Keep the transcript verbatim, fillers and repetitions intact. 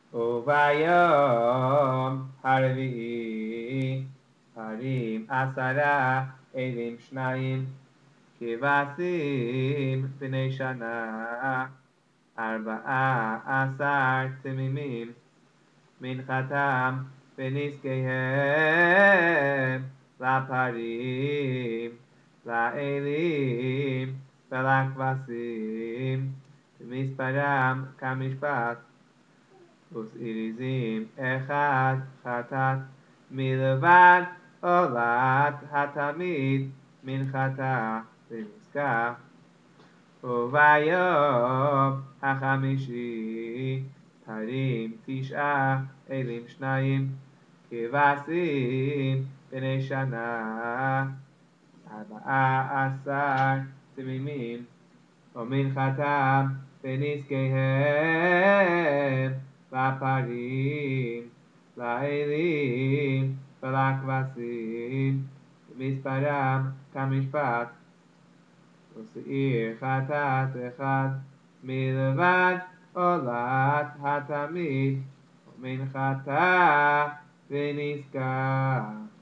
וביום הרביעי הרים עשרה אלים שניים כבשים בני שנה ארבעה עשר תמימים מנחתם ונזקיהם לפרים לאלים ולכבשים ומספרם כמשפט ושאיזים אחד חטאת מלבד עולת התמיד מנחתה ונזקה וביום החמישי תרים תשעה אלים שניים כבשים בני שנה ארבעה עשר תמימים ומנחתם ונזקיהם לפרים לאלים ולכבשים ומספרם כמשפט ושעיר חטאת אחד מלבד עולת התמיד ומנחתה ונזקה